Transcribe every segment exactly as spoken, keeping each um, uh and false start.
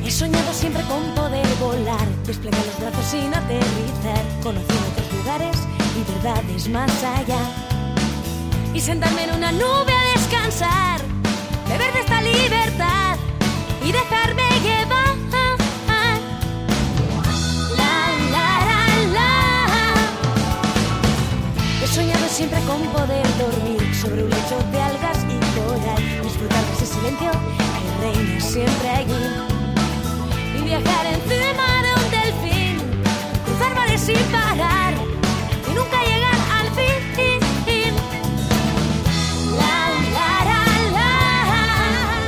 He soñado siempre con poder volar, desplegar los brazos sin aterrizar, conocer otros lugares y verdades más allá. Y sentarme en una nube a descansar, beber de esta libertad y dejarme llevar. La, la, la, la. He soñado siempre con poder dormir sobre un lecho de algas y coral, disfrutar de ese silencio que reina siempre allí. Y viajar encima de un delfín, cruzar mares sin parar y nunca llegar al fin. La, la, la, la.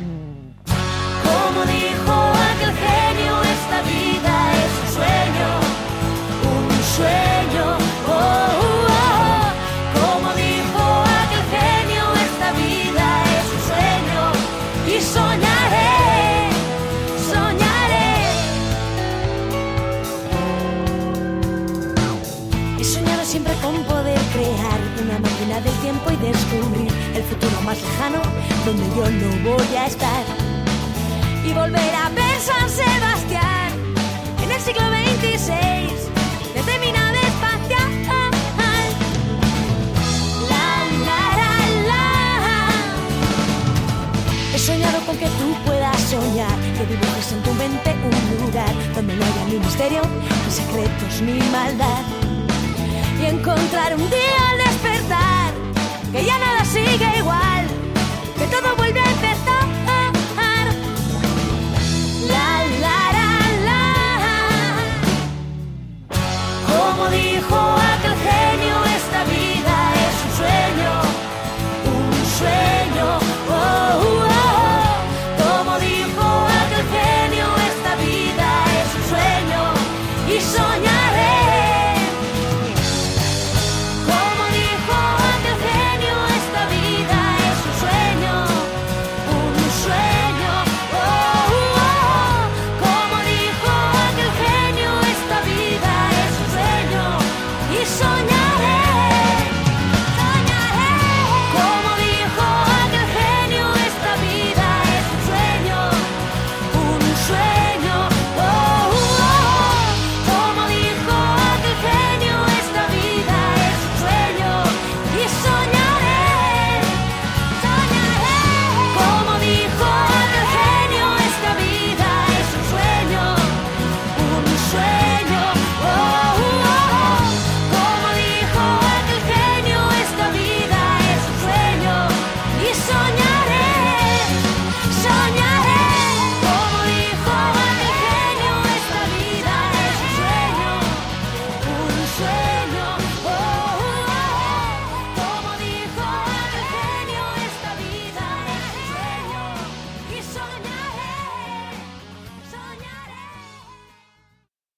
Como dijo aquel genio, esta vida es un sueño, un sueño. Oh, oh, oh. Como dijo aquel genio, esta vida es un sueño y soñaré. Siempre con poder crear una máquina del tiempo y descubrir el futuro más lejano donde yo no voy a estar. Y volver a ver San Sebastián en el siglo veintiséis desde mi nave espacial. La, la, la, la. He soñado con que tú puedas soñar, que dibujes en tu mente un lugar donde no haya ni misterio, ni secretos, ni maldad. Y encontrar un día al despertar que ya nada sigue igual, que todo vuelve a empezar.